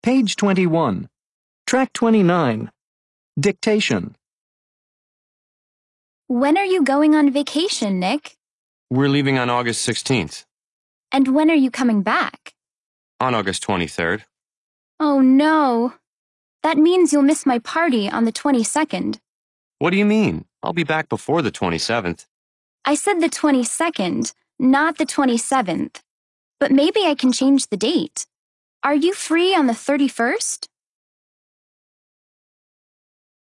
Page 21. Track 29. Dictation. When are you going on vacation, Nick? We're leaving on August 16th. And when are you coming back? On August 23rd. Oh no. That means you'll miss my party on the 22nd. What do you mean? I'll be back before the 27th. I said the 22nd, not the 27th. But maybe I can change the date. Are you free on the 31st?